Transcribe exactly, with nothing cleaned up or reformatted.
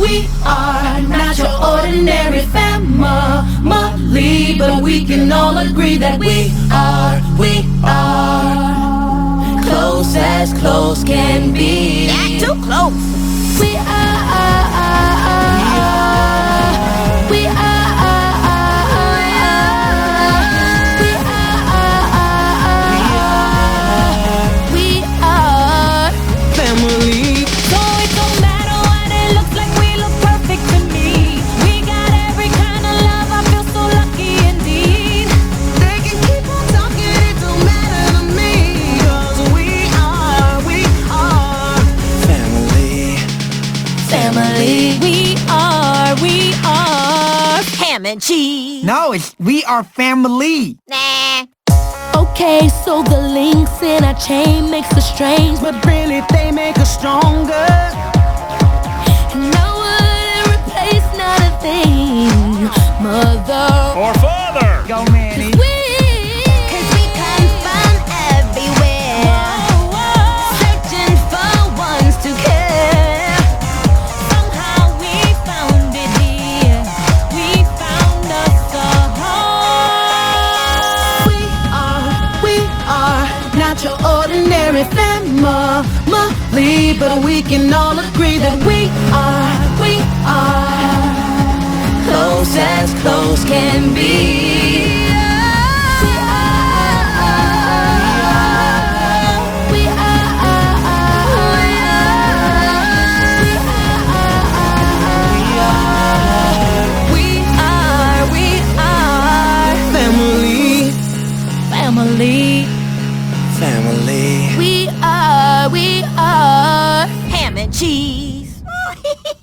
We are not your ordinary family, but we can all agree that we are, we are close as close can be. Not too close. We are, we are, we are, we are family. So it don't matter what it looks like, we look perfect to me. We got every kind of love, I feel so lucky indeed. They can keep on talking, it don't matter to me. 'Cause we are, we are family. family. We are, we are ham and cheese. No, it's we are family. Nah. Okay, so the links in our chain makes us strange, but really they make us stronger. And I wouldn't replace not a thing, mother Or father. Go, Manny. we, Cause we come from everywhere, whoa, whoa. searching for ones to care. Somehow we found it here. We found us a home. We are, we are not your ordinary family, but we can all agree that we are, we are close as close can be. We are, we are, we are, we are Family. family. Family. We are, we are Ham and cheese.